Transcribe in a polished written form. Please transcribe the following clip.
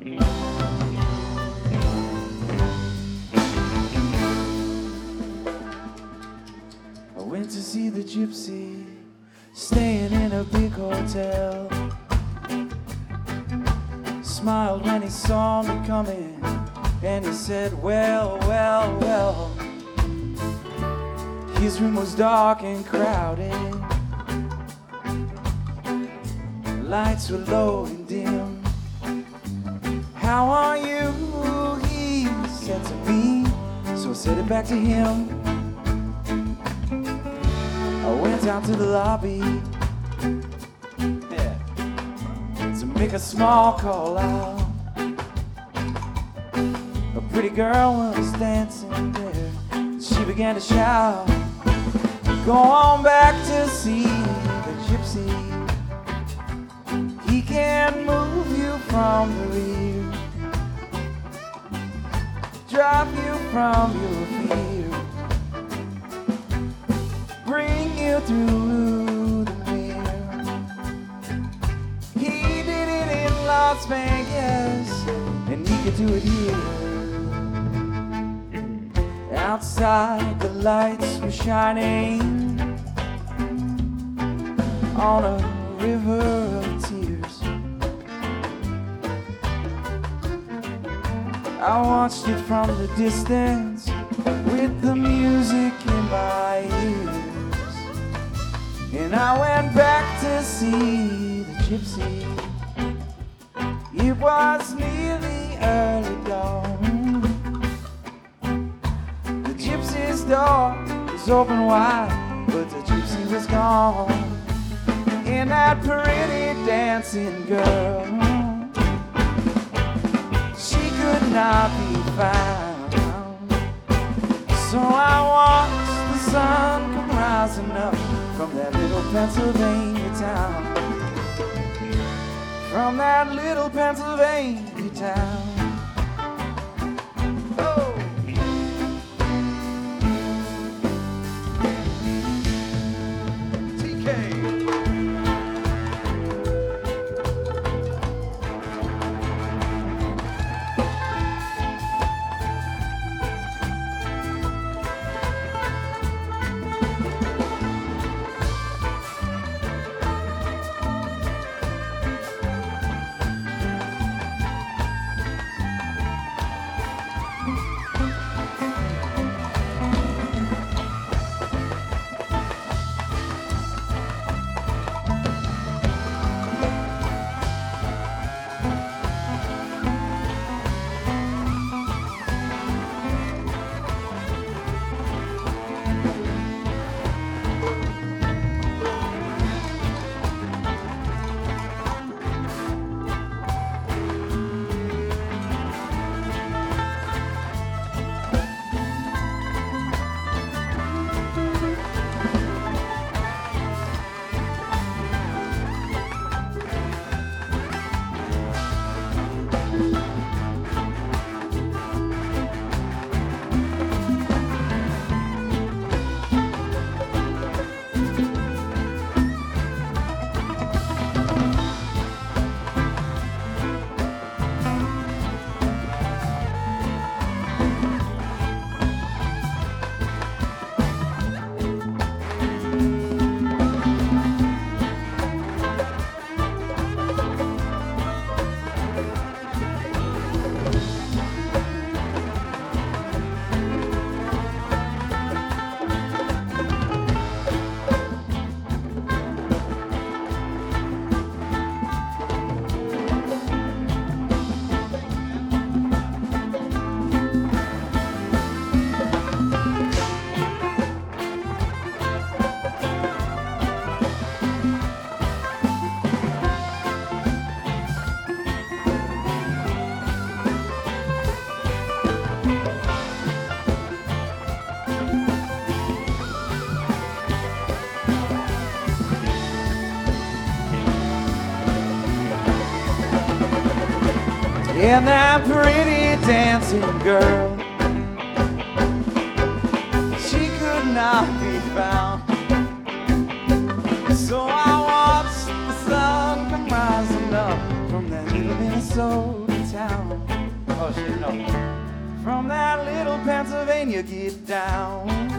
I went to see the gypsy, staying in a big hotel. Smiled when he saw me coming, and he said, well, well, well. His room was dark and crowded, lights were low and dim. How are you? He said to me, so I said it back to him. I went out to the lobby, yeah, to make a small call out. A pretty girl was dancing there, she began to shout, go on back to see the gypsy. He can move you from the rear, drive you from your fear, bring you through the mirror. He did it in Las Vegas, and he could do it here. Outside the lights were shining on a river of tears. I watched it from the distance with the music in my ears, and I went back to see the gypsy. It was nearly early dawn. The gypsy's door was open wide, but the gypsy was gone. And that pretty dancing girl, she could not be found. So I watched the sun come rising up from that little Pennsylvania town, from that little Pennsylvania town. And that pretty dancing girl, she could not be found. So I watched the sun come rising up from that little Minnesota town. Oh shit, no. From that little Pennsylvania get down.